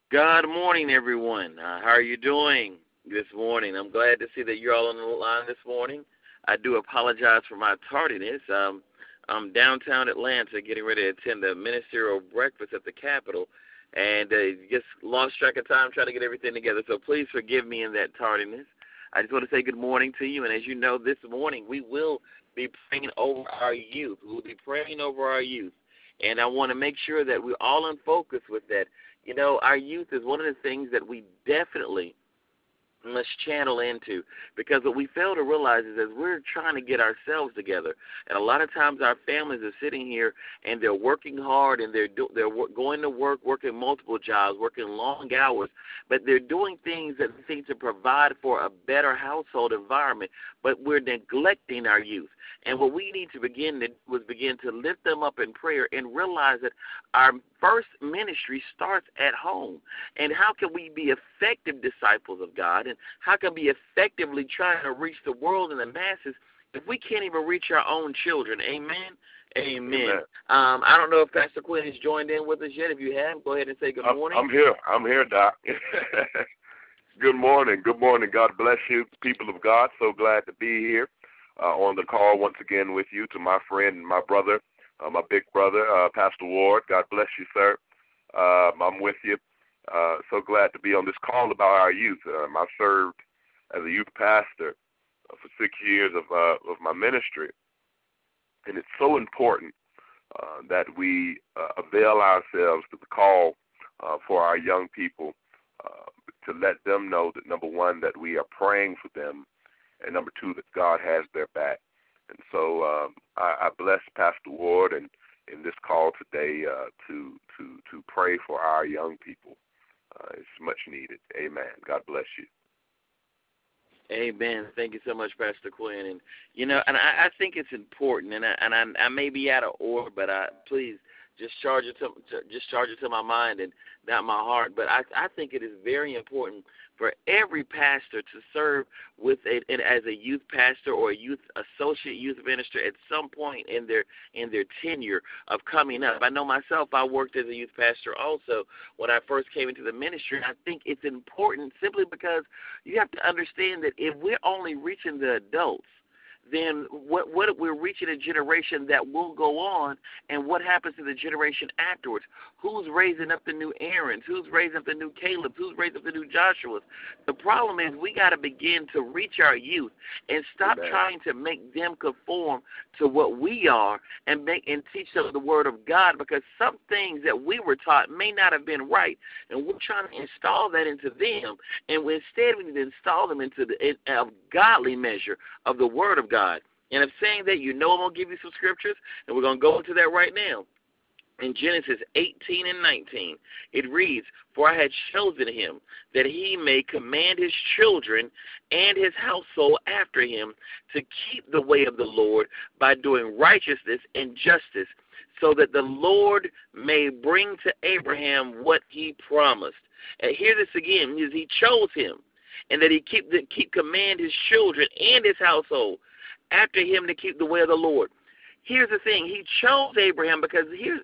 Good morning, everyone. How are you doing this morning? I'm glad to see that you're all on the line this morning. I do apologize for my tardiness. I'm downtown Atlanta getting ready to attend the ministerial breakfast at the Capitol, and just lost track of time trying to get everything together. So please forgive me in that tardiness. I just want to say good morning to you, and as you know, this morning we will be praying over our youth. We'll be praying over our youth, and I want to make sure that we're all in focus with that. You know, our youth is one of the things that we definitely must channel into, because what we fail to realize is as we're trying to get ourselves together, and a lot of times our families are sitting here and they're working hard and they're going to work, working multiple jobs, working long hours, but they're doing things that seem to provide for a better household environment, but we're neglecting our youth. And what we need to begin to do is begin to lift them up in prayer and realize that our first ministry starts at home. And how can we be effective disciples of God, and how can we effectively trying to reach the world and the masses if we can't even reach our own children? Amen? Amen. I don't know if Pastor Quinn has joined in with us yet. If you have, go ahead and say good morning. I'm here, Doc. Good morning. Good morning. God bless you, people of God. So glad to be here on the call once again with you, to my friend and my brother, my big brother, Pastor Ward. God bless you, sir. I'm with you. So glad to be on this call about our youth. I served as a youth pastor for 6 years of my ministry, and it's so important that we avail ourselves to the call for our young people, to let them know that, number one, that we are praying for them, and number two, that God has their back. And so I bless Pastor Ward and in this call today to pray for our young people. It's much needed. Amen. God bless you. Amen. Thank you so much, Pastor Quinn. And and I think it's important, and I may be out of order, but please just charge it to my mind and not my heart. But I think it is very important for every pastor to serve with as a youth pastor or a youth associate youth minister at some point in their tenure of coming up. I know myself, I worked as a youth pastor also when I first came into the ministry, and I think it's important simply because you have to understand that if we're only reaching the adults, then what we're reaching a generation that will go on, and what happens to the generation afterwards? Who's raising up the new Aarons? Who's raising up the new Calebs? Who's raising up the new Joshuas? The problem is we got to begin to reach our youth and stop trying to make them conform to what we are and teach them the Word of God, because some things that we were taught may not have been right, and we're trying to install that into them, and instead we need to install them into a godly measure of the Word of God. And if saying that, I'm going to give you some scriptures, and we're going to go into that right now. In Genesis 18 and 19, it reads, "For I had chosen him, that he may command his children and his household after him to keep the way of the Lord by doing righteousness and justice, so that the Lord may bring to Abraham what he promised." And hear this again, is he chose him, and that he keep command his children and his household after him to keep the way of the Lord. Here's the thing. He chose Abraham because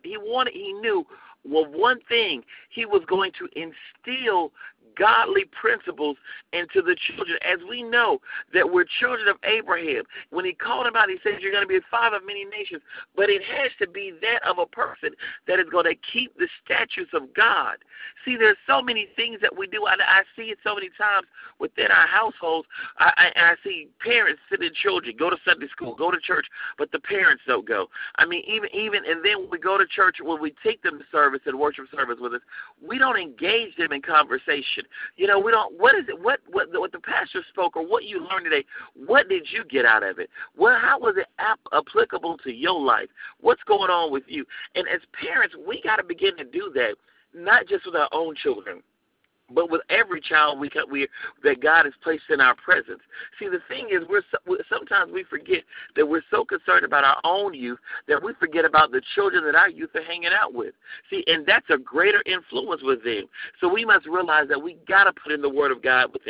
he knew, well, one thing, he was going to instill godly principles into the children. As we know that we're children of Abraham, when he called him out, he says, you're going to be a father of many nations. But it has to be that of a person that is going to keep the statutes of God. See, there's so many things that we do. I see it so many times within our households. I see parents sending children, go to Sunday school, go to church, but the parents don't go. I mean, even and then when we go to church, when we take them to service and worship service with us, we don't engage them in conversation. We don't. What is it? What the pastor spoke, or what you learned today? What did you get out of it? How was it applicable to your life? What's going on with you? And as parents, we got to begin to do that, not just with our own children, but with every child that God has placed in our presence. See, the thing is, sometimes we forget that we're so concerned about our own youth that we forget about the children that our youth are hanging out with. See, and that's a greater influence with them. So we must realize that we got to put in the Word of God with them.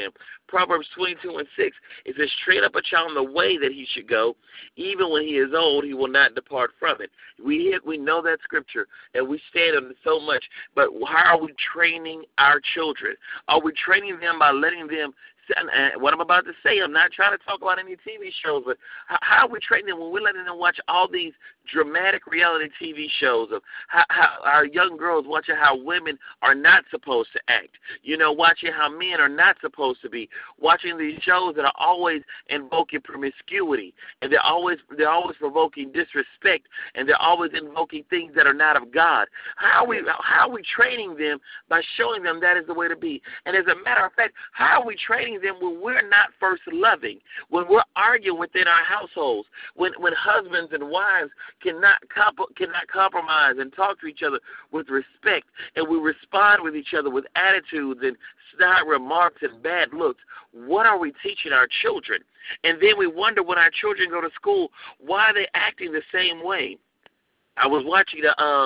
Proverbs 22:6, it says, train up a child in the way that he should go. Even when he is old, he will not depart from it. We know that scripture, and we stand on it so much. But how are we training our children? Are we training them by letting them, and what I'm about to say, I'm not trying to talk about any TV shows, but how are we training them when we're letting them watch all these dramatic reality TV shows of how our young girls watching how women are not supposed to act, watching how men are not supposed to be, watching these shows that are always invoking promiscuity, and they're always provoking disrespect, and they're always invoking things that are not of God. How are we training them by showing them that is the way to be? And as a matter of fact, how are we training them when we're not first loving, when we're arguing within our households, when husbands and wives cannot compromise and talk to each other with respect, and we respond with each other with attitudes and snide remarks and bad looks? What are we teaching our children? And then we wonder when our children go to school, why are they acting the same way? I was watching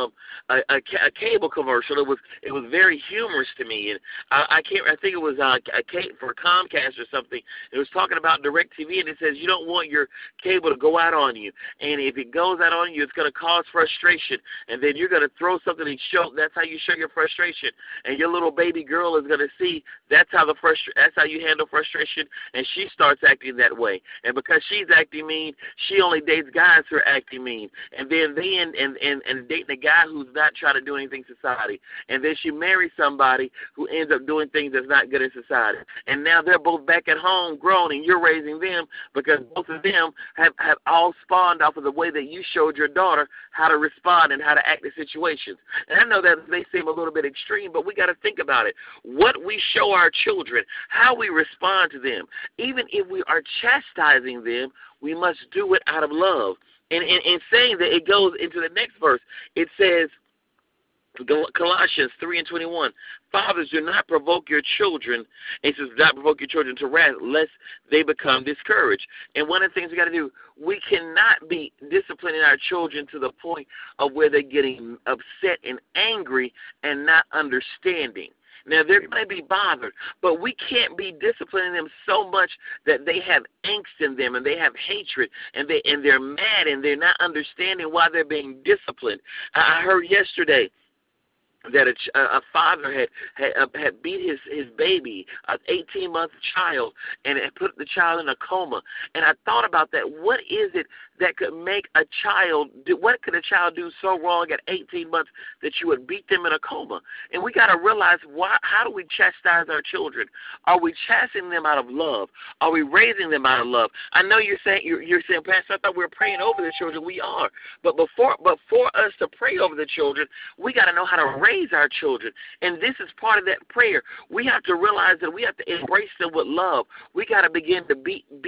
a cable commercial. It was very humorous to me, and I think it was for Comcast or something. It was talking about DirecTV, and it says you don't want your cable to go out on you, and if it goes out on you, it's going to cause frustration, and then you're going to throw something and show. That's how you show your frustration, and your little baby girl is going to see that's how you handle frustration, and she starts acting that way, and because she's acting mean, she only dates guys who are acting mean, and then and dating a guy who's not trying to do anything in society. And then she marries somebody who ends up doing things that's not good in society. And now they're both back at home grown, and you're raising them because both of them have all spawned off of the way that you showed your daughter how to respond and how to act in situations. And I know that may seem a little bit extreme, but we got to think about it. What we show our children, how we respond to them, even if we are chastising them, we must do it out of love. And in saying that, it goes into the next verse. It says, Colossians 3:21, fathers, do not provoke your children, and it says, do not provoke your children to wrath, lest they become discouraged. And one of the things we got to do, we cannot be disciplining our children to the point of where they're getting upset and angry and not understanding. Now, they're going to be bothered, but we can't be disciplining them so much that they have angst in them and they have hatred and they're mad and they're not understanding why they're being disciplined. I heard yesterday that a father had beat his baby, an 18-month child, and had put the child in a coma. And I thought about that. What is it that could make a child do? What could a child do so wrong at 18 months that you would beat them in a coma? And we got to realize how do we chastise our children? Are we chastening them out of love? Are we raising them out of love? I know you're saying, Pastor, I thought we were praying over the children. We are, but for us to pray over the children, we got to know how to raise our children. And this is part of that prayer. We have to realize that we have to embrace them with love. We got to begin to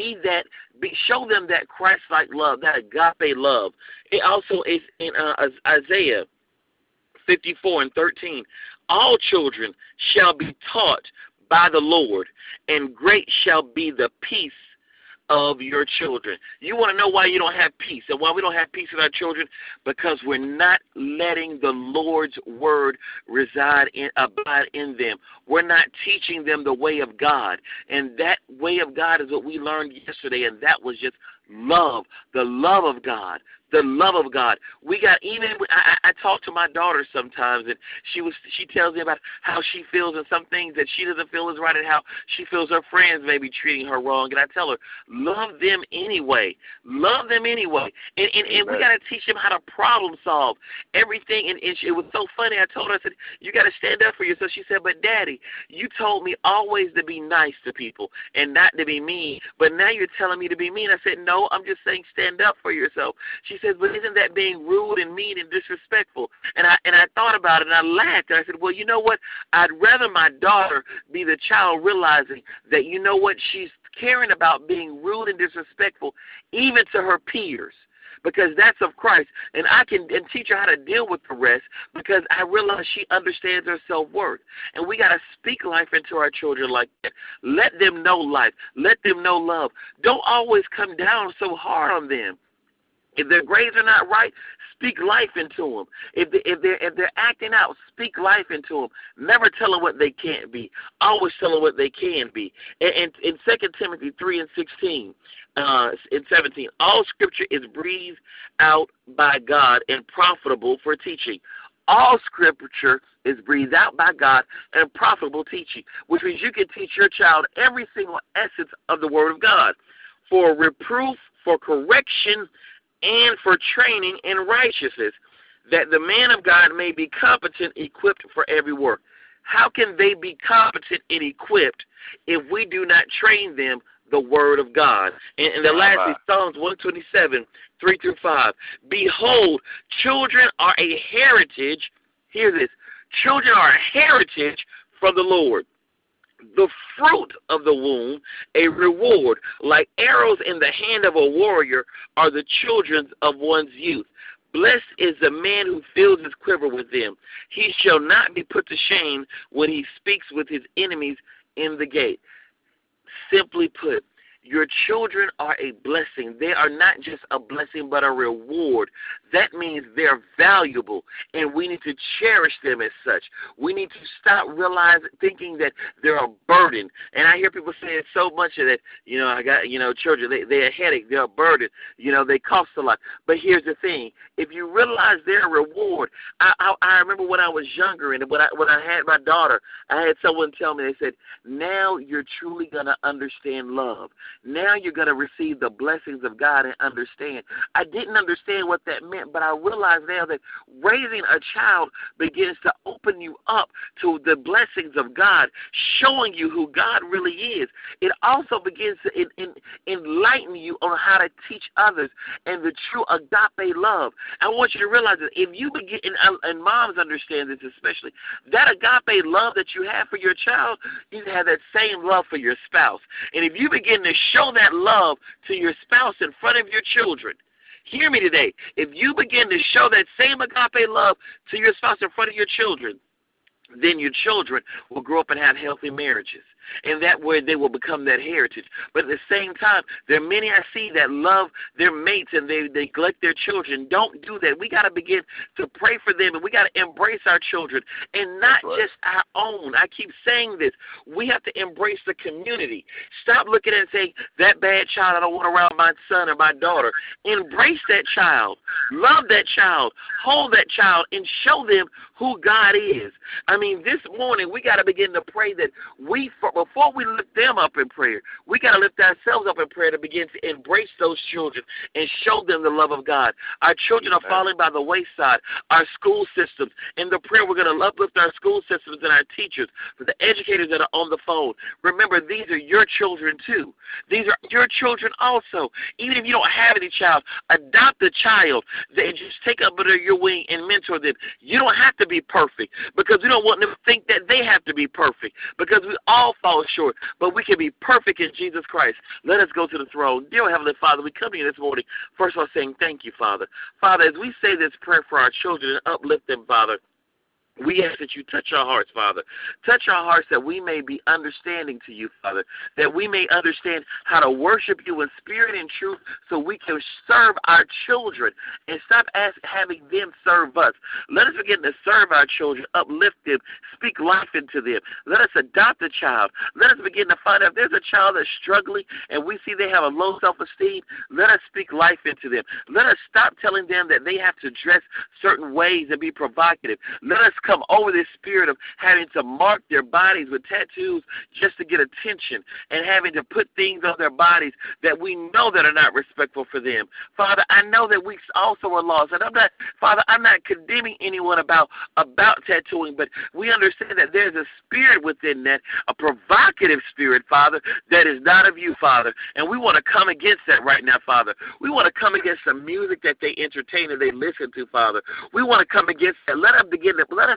show them that Christ-like love, that agape love. It also is in Isaiah 54:13. All children shall be taught by the Lord, and great shall be the peace of your children. You want to know why you don't have peace and why we don't have peace with our children? Because we're not letting the Lord's word abide in them. We're not teaching them the way of God. And that way of God is what we learned yesterday, and that was just love, the love of God. The love of God. I talk to my daughter sometimes, and she tells me about how she feels and some things that she doesn't feel is right, and how she feels her friends may be treating her wrong. And I tell her, love them anyway. Love them anyway. And we got to teach them how to problem solve everything. And it was so funny. I told her, I said, you got to stand up for yourself. She said, but Daddy, you told me always to be nice to people and not to be mean, but now you're telling me to be mean. I said, no, I'm just saying stand up for yourself. She says, but isn't that being rude and mean and disrespectful? And I thought about it, and I laughed, and I said, well, you know what? I'd rather my daughter be the child realizing that, you know what, she's caring about being rude and disrespectful even to her peers, because that's of Christ. And I can teach her how to deal with the rest, because I realize she understands her self-worth. And we got to speak life into our children like that. Let them know life. Let them know love. Don't always come down so hard on them. If their grades are not right, speak life into them. If they're acting out, speak life into them. Never tell them what they can't be. Always tell them what they can be. And in 2 Timothy 3:16 and 17, all Scripture is breathed out by God and profitable for teaching. All Scripture is breathed out by God and profitable teaching, which means you can teach your child every single essence of the Word of God, for reproof, for correction, and for training in righteousness, that the man of God may be competent, equipped for every work. How can they be competent and equipped if we do not train them the Word of God? And the last is Psalms 127, 3-5. Behold, children are a heritage. Hear this. Children are a heritage from the Lord. The fruit of the womb, a reward. Like arrows in the hand of a warrior are the children of one's youth. Blessed is the man who fills his quiver with them. He shall not be put to shame when he speaks with his enemies in the gate. Simply put, your children are a blessing. They are not just a blessing, but a reward. That means they're valuable, and we need to cherish them as such. We need to stop thinking that they're a burden. And I hear people saying so much of that, I got, children, they're a headache, they're a burden, they cost a lot. But here's the thing. If you realize they're a reward, I remember when I was younger, and when I had my daughter, I had someone tell me, they said, now you're truly going to understand love. Now you're going to receive the blessings of God and understand. I didn't understand what that meant, but I realized now that raising a child begins to open you up to the blessings of God, showing you who God really is. It also begins to enlighten you on how to teach others and the true agape love. I want you to realize that if you begin, and moms understand this especially, that agape love that you have for your child, you have that same love for your spouse. And if you begin to show that love to your spouse in front of your children, hear me today, if you begin to show that same agape love to your spouse in front of your children, then your children will grow up and have healthy marriages. And that way they will become that heritage. But at the same time, there are many I see that love their mates and they neglect their children. Don't do that. We got to begin to pray for them, and we got to embrace our children and not just our own. I keep saying this. We have to embrace the community. Stop looking at it and saying, that bad child, I don't want around my son or my daughter. Embrace that child. Love that child. Hold that child and show them who God is. I mean, this morning we got to begin to pray that before we lift them up in prayer, we got to lift ourselves up in prayer to begin to embrace those children and show them the love of God. Our children are falling by the wayside. Our school systems, in the prayer, we're going to uplift our school systems and our teachers, for the educators that are on the phone. Remember, these are your children too. These are your children also. Even if you don't have any child, adopt a child and just take up under your wing and mentor them. You don't have to be perfect, because we don't want them to think that they have to be perfect, because we all fall short, but we can be perfect in Jesus Christ. Let us go to the throne. Dear Heavenly Father, we come to you this morning, first of all, saying thank you, Father. Father, as we say this prayer for our children and uplift them, Father, we ask that you touch our hearts, Father. Touch our hearts that we may be understanding to you, Father, that we may understand how to worship you in spirit and truth so we can serve our children and stop having them serve us. Let us begin to serve our children, uplift them, speak life into them. Let us adopt a child. Let us begin to find out if there's a child that's struggling and we see they have a low self-esteem. Let us speak life into them. Let us stop telling them that they have to dress certain ways and be provocative. Let us come over this spirit of having to mark their bodies with tattoos just to get attention and having to put things on their bodies that we know that are not respectful for them. Father, I know that we also are lost, and I'm not condemning anyone about tattooing, but we understand that there's a spirit within that, a provocative spirit, Father, that is not of you, Father, and we want to come against that right now, Father. We want to come against the music that they entertain and they listen to, Father. We want to come against that. Let us begin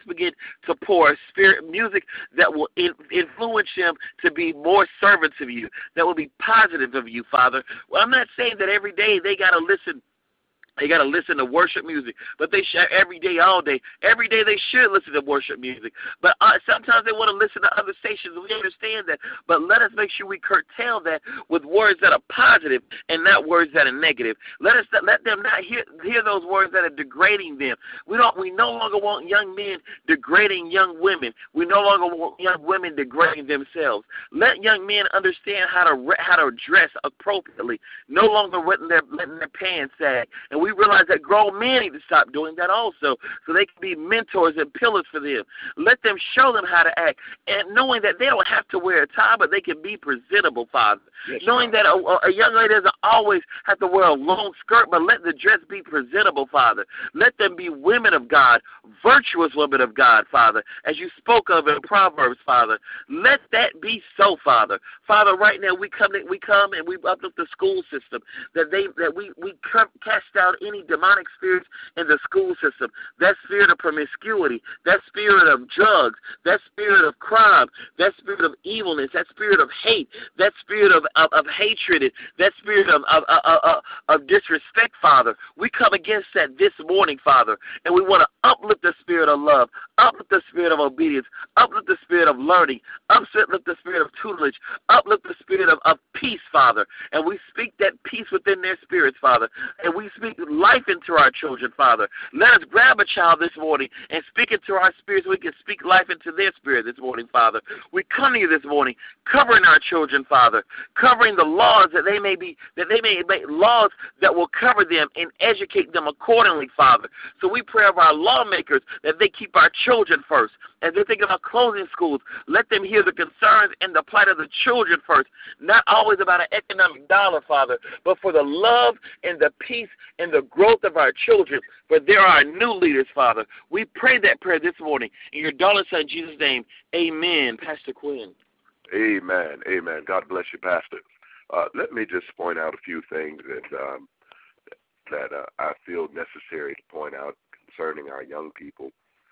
to pour spirit music that will influence them to be more servants of you, that will be positive of you, Father. Well, I'm not saying that every day they got to listen They got to listen to worship music, but they should every day, all day. Every day they should listen to worship music. But sometimes they want to listen to other stations. We understand that, but let us make sure we curtail that with words that are positive and not words that are negative. Let them not hear those words that are degrading them. We no longer want young men degrading young women. We no longer want young women degrading themselves. Let young men understand how to dress appropriately. No longer letting their pants sag. And we realize that grown men need to stop doing that also, so they can be mentors and pillars for them. Let them show them how to act, and knowing that they don't have to wear a tie, but they can be presentable, Father. Yes, knowing that a young lady doesn't always have to wear a long skirt, but let the dress be presentable, Father. Let them be women of God, virtuous women of God, Father, as you spoke of in Proverbs, Father. Let that be so, Father. Father, right now we come and we uplift the school system, that we cast out any demonic spirits in the school system, that spirit of promiscuity, that spirit of drugs, that spirit of crime, that spirit of evilness, that spirit of hate, that spirit of hatred, that spirit of disrespect, Father. We come against that this morning, Father, and we want to uplift the spirit of love, uplift the spirit of obedience, uplift the spirit of learning, uplift the spirit of tutelage, uplift the spirit of peace, Father, and we speak that peace within their spirits, Father, and we speak life into our children, Father. Let us grab a child this morning and speak it to our spirits so we can speak life into their spirit this morning, Father. We come to you this morning, covering our children, Father, covering the laws that they may make laws that will cover them and educate them accordingly, Father. So we pray of our lawmakers that they keep our children first. As they think about closing schools, let them hear the concerns and the plight of the children first, not always about an economic dollar, Father, but for the love and the peace and the growth of our children, for there are new leaders, Father. We pray that prayer this morning in your darling son, Jesus' name. Amen. Pastor Quinn. Amen. Amen. God bless you, Pastor. Let me just point out a few things that I feel necessary to point out concerning our young people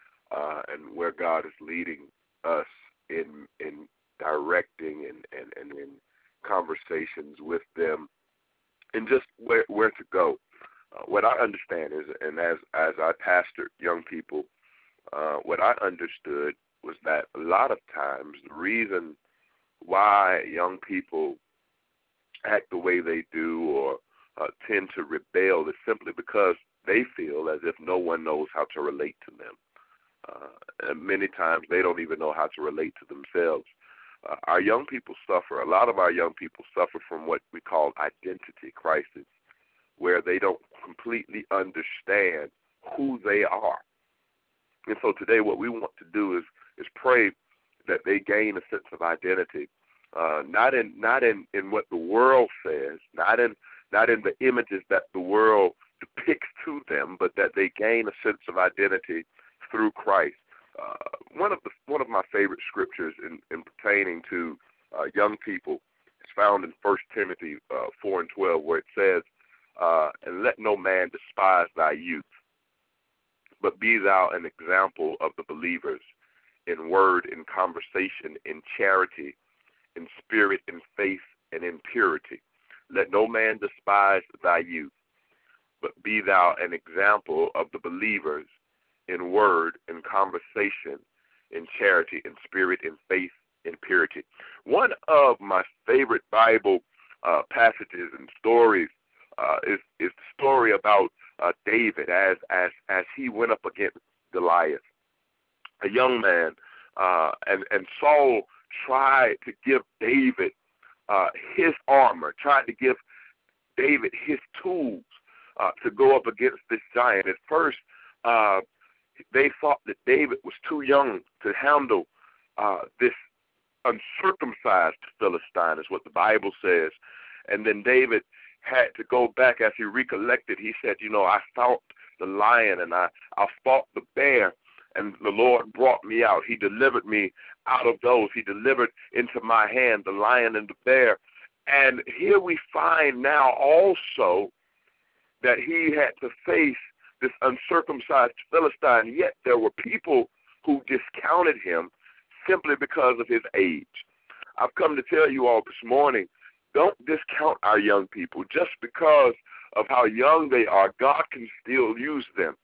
and where God is leading us in directing and in conversations with them and just where to go. What I understand is, and as I pastored young people, what I understood was that a lot of times the reason why young people act the way they do or tend to rebel is simply because they feel as if no one knows how to relate to them. And many times they don't even know how to relate to themselves. Our young people suffer. A lot of our young people suffer from what we call identity crisis, where they don't completely understand who they are. And so today what we want to do is pray that they gain a sense of identity, not in what the world says, not in the images that the world depicts to them, but that they gain a sense of identity through Christ. One of my favorite scriptures in pertaining to young people is found in 1 Timothy 4:12, where it says, "And let no man despise thy youth, but be thou an example of the believers in word, in conversation, in charity, in spirit, in faith, and in purity. Let no man despise thy youth, but be thou an example of the believers in word, in conversation, in charity, in spirit, in faith, in purity." One of my favorite Bible passages and stories is the story about David as he went up against Goliath, a young man, and Saul tried to give David his armor, tried to give David his tools to go up against this giant. At first, they thought that David was too young to handle this uncircumcised Philistine, is what the Bible says. And then David had to go back as he recollected. He said, I fought the lion and I fought the bear, and the Lord brought me out. He delivered me out of those. He delivered into my hand the lion and the bear. And here we find now also that he had to face this uncircumcised Philistine, yet there were people who discounted him simply because of his age. I've come to tell you all this morning, don't discount our young people just because of how young they are, God can still use them.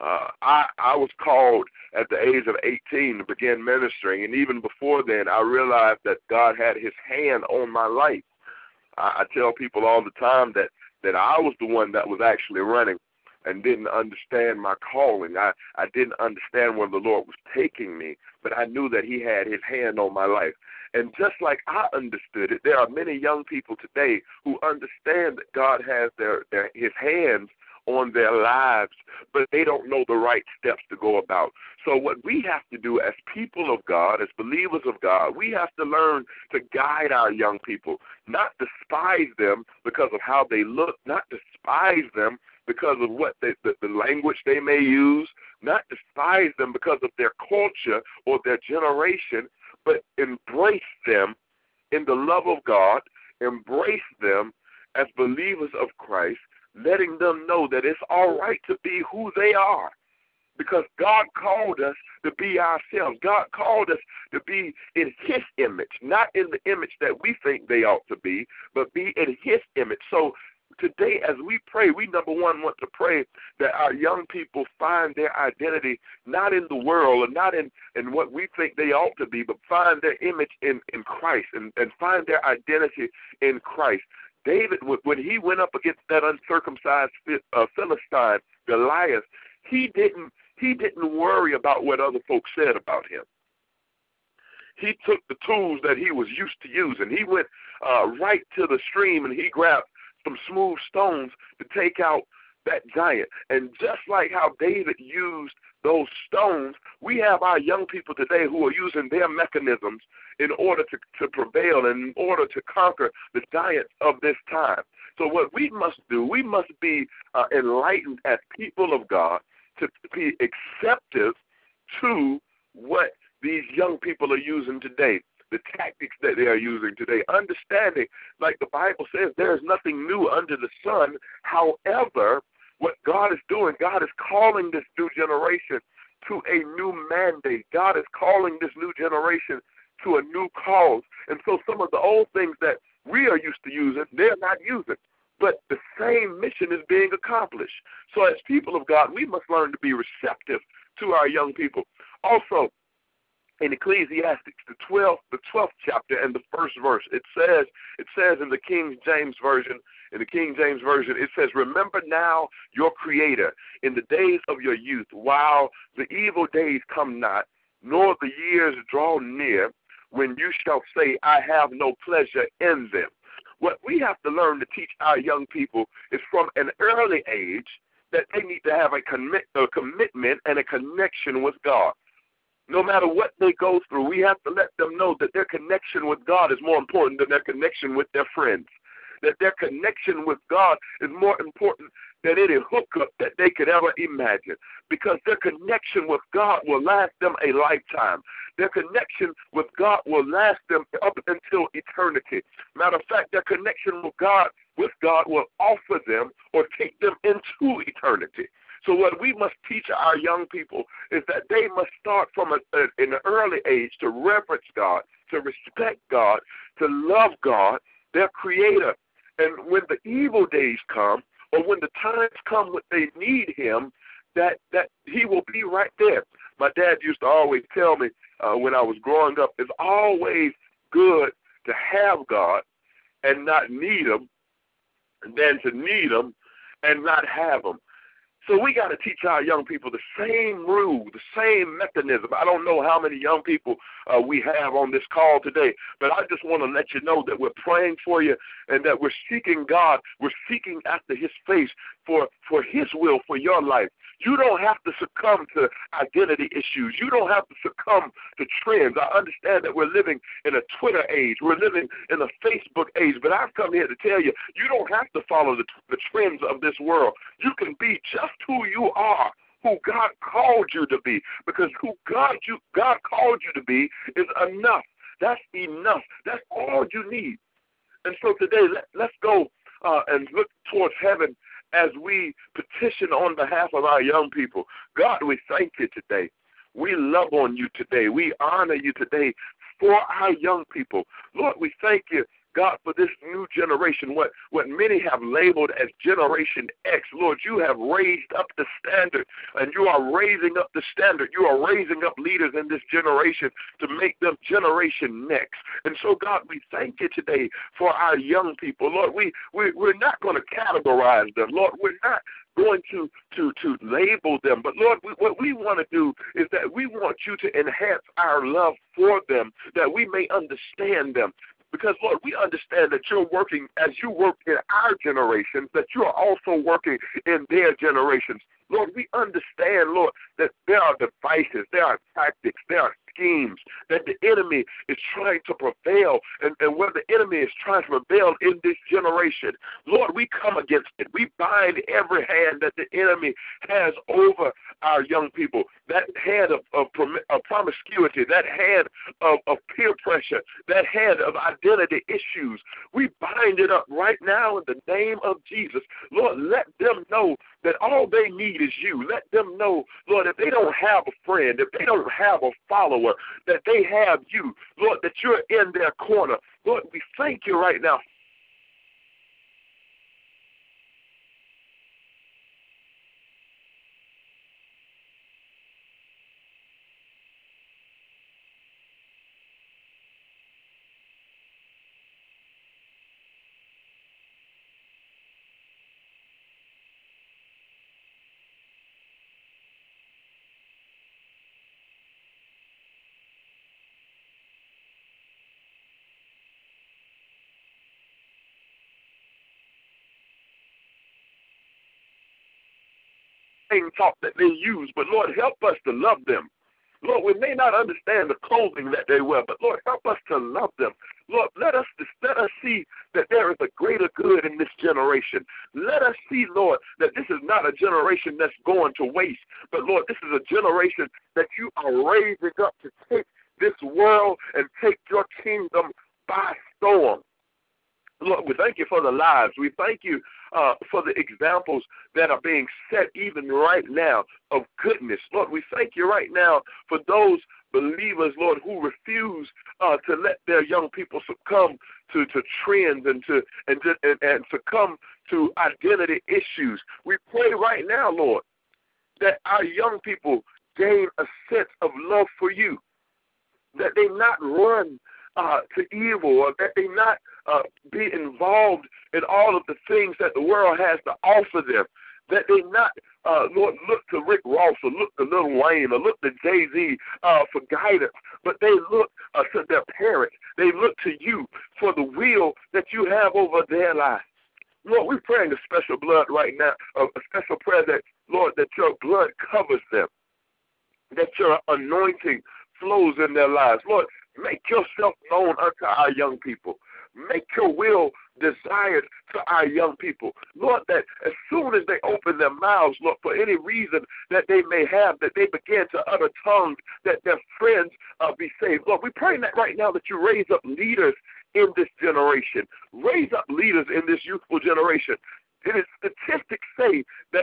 I was called at the age of 18 to begin ministering, and even before then, I realized that God had his hand on my life. I tell people all the time that I was the one that was actually running and didn't understand my calling. I didn't understand where the Lord was taking me, but I knew that he had his hand on my life. And just like I understood it, there are many young people today who understand that God has his hands on their lives, but they don't know the right steps to go about. So what we have to do as people of God, as believers of God, we have to learn to guide our young people, not despise them because of how they look, not despise them because of what the language they may use, not despise them because of their culture or their generation, but embrace them in the love of God, embrace them as believers of Christ, letting them know that it's all right to be who they are, because God called us to be ourselves. God called us to be in his image, not in the image that we think they ought to be, but be in his image. So today as we pray, we, number one, want to pray that our young people find their identity not in the world or not in what we think they ought to be, but find their image in Christ and find their identity in Christ. David, when he went up against that uncircumcised Philistine, Goliath, he didn't worry about what other folks said about him. He took the tools that he was used to using. He went right to the stream and he grabbed some smooth stones to take out that giant. And just like how David used those stones, we have our young people today who are using their mechanisms in order to prevail and in order to conquer the giants of this time. So what we must do, we must be enlightened as people of God to be acceptive to what these young people are using today, the tactics that they are using today, understanding, like the Bible says, there is nothing new under the sun. However, what God is doing, God is calling this new generation to a new mandate. God is calling this new generation to a new cause. And so some of the old things that we are used to using, they're not using. But the same mission is being accomplished. So as people of God, we must learn to be receptive to our young people. Also, in Ecclesiastes, the 12th chapter and the first verse, it says in the King James Version, it says, "Remember now your Creator in the days of your youth, while the evil days come not, nor the years draw near, when you shall say, I have no pleasure in them." What we have to learn to teach our young people is from an early age that they need to have a commitment and a connection with God. No matter what they go through, we have to let them know that their connection with God is more important than their connection with their friends, that their connection with God is more important than any hookup that they could ever imagine, because their connection with God will last them a lifetime. Their connection with God will last them up until eternity. Matter of fact, their connection with God will offer them or take them into eternity. So what we must teach our young people is that they must start from an early age to reverence God, to respect God, to love God, their Creator. And when the evil days come, or when the times come when they need him, that he will be right there. My dad used to always tell me when I was growing up, it's always good to have God and not need him than to need him and not have him. So we got to teach our young people the same rule, the same mechanism. I don't know how many young people we have on this call today, but I just want to let you know that we're praying for you and that we're seeking God. We're seeking after his face for his will for your life. You don't have to succumb to identity issues. You don't have to succumb to trends. I understand that we're living in a Twitter age. We're living in a Facebook age. But I've come here to tell you, you don't have to follow the trends of this world. You can be just who you are, who God called you to be, because who God called you to be is enough. That's enough. That's all you need. And so today, let's go and look towards heaven as we petition on behalf of our young people. God, we thank you today. We love on you today. We honor you today for our young people. Lord, we thank you, God, for this new generation, what many have labeled as Generation X, Lord, you have raised up the standard, and you are raising up the standard. You are raising up leaders in this generation to make them Generation Next. And so, God, we thank you today for our young people. Lord, we're not going to categorize them. Lord, we're not going to label them. But, Lord, what we want to do is that we want you to enhance our love for them, that we may understand them. Because, Lord, we understand that you're working as you work in our generations, that you are also working in their generations. Lord, we understand, Lord, that there are devices, there are tactics, there are schemes, that the enemy is trying to prevail, and where the enemy is trying to prevail in this generation. Lord, we come against it. We bind every hand that the enemy has over our young people, that hand of promiscuity, that hand of peer pressure, that hand of identity issues. We bind it up right now in the name of Jesus. Lord, let them know that all they need is you. Let them know, Lord, if they don't have a friend, if they don't have a follower, that they have you. Lord, that you're in their corner. Lord, we thank you right now. Talk that they use, but Lord, help us to love them. Lord, we may not understand the clothing that they wear, but Lord, help us to love them. Lord, let us see that there is a greater good in this generation. Let us see, Lord, that this is not a generation that's going to waste, but Lord, this is a generation that you are raising up to take this world and take your kingdom by storm. Lord, we thank you for the lives. We thank you for the examples that are being set even right now of goodness. Lord, we thank you right now for those believers, Lord, who refuse to let their young people succumb to trends and succumb to identity issues. We pray right now, Lord, that our young people gain a sense of love for you, that they not run to evil, or that they not be involved in all of the things that the world has to offer them, that they not, Lord, look to Rick Ross or look to Lil Wayne or look to Jay-Z for guidance, but they look to their parents. They look to you for the will that you have over their lives. Lord, we're praying a special blood right now, a special prayer that, Lord, that your blood covers them, that your anointing flows in their lives. Lord, make yourself known unto our young people. Make your will desired to our young people. Lord, that as soon as they open their mouths, Lord, for any reason that they may have, that they begin to utter tongues, that their friends be saved. Lord, we pray that right now that you raise up leaders in this generation. Raise up leaders in this youthful generation. It is statistics say that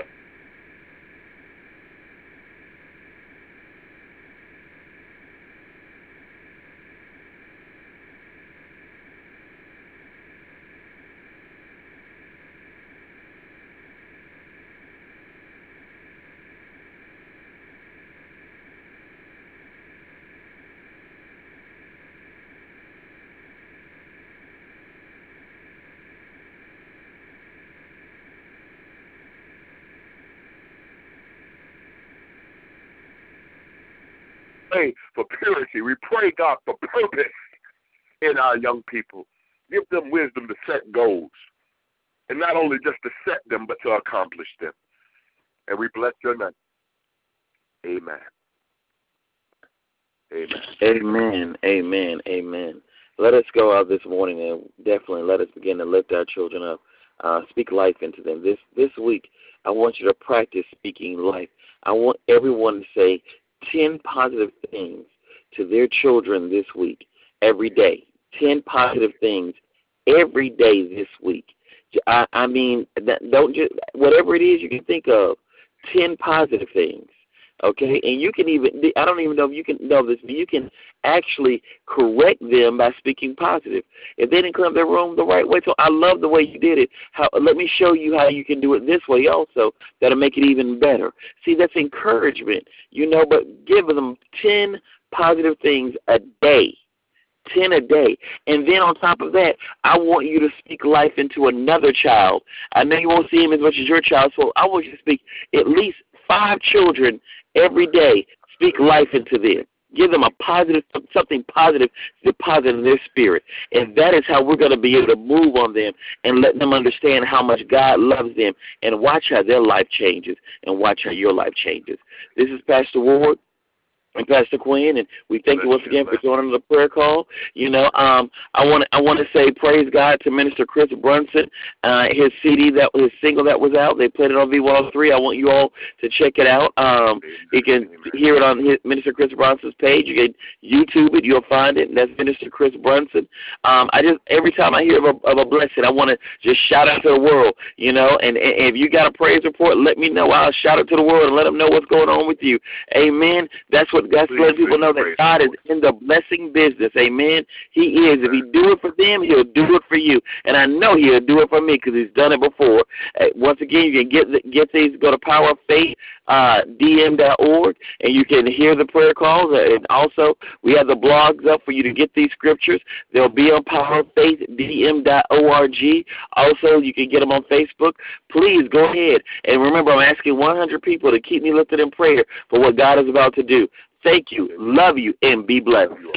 for purity. We pray, God, for purpose in our young people. Give them wisdom to set goals, and not only just to set them, but to accomplish them. And we bless your name. Amen. Amen. Amen. Amen. Amen. Let us go out this morning and definitely let us begin to lift our children up, speak life into them. This week, I want you to practice speaking life. I want everyone to say 10 positive things to their children this week, every day. 10 positive things every day this week. I mean, don't just, whatever it is you can think of, 10 positive things. okay? And you can even, I don't even know if you can know this, but you can actually correct them by speaking positive. If they didn't clean up their room the right way, so I love the way you did it. Let me show you how you can do it this way also. That'll make it even better. See, that's encouragement, but give them 10 positive things a day. 10 a day. And then on top of that, I want you to speak life into another child. I know you won't see him as much as your child, so I want you to speak at least 5 children every day. Speak life into them. Give them a positive, something positive to deposit in their spirit. And that is how we're going to be able to move on them and let them understand how much God loves them, and watch how their life changes and watch how your life changes. This is Pastor Ward and Pastor Quinn, and we thank you once again for joining the prayer call. I want to say praise God to Minister Chris Brunson. His his single that was out, they played it on V103. I want you all to check it out. You can hear it on Minister Chris Brunson's page. You can YouTube it, you'll find it. And that's Minister Chris Brunson. Every time I hear of a blessing, I want to just shout out to the world. And if you got a praise report, let me know. I'll shout it to the world and let them know what's going on with you. Amen. That's letting people know that God is in the blessing business. Amen. He is. If he do it for them, he'll do it for you. And I know he'll do it for me because he's done it before. Once again, you can get these. Go to Power of Faith, dm.org, and you can hear the prayer calls. And also, we have the blogs up for you to get these scriptures. They'll be on Power of Faith, dm.org. Also, you can get them on Facebook. Please go ahead. And remember, I'm asking 100 people to keep me lifted in prayer for what God is about to do. Thank you, love you, and be blessed.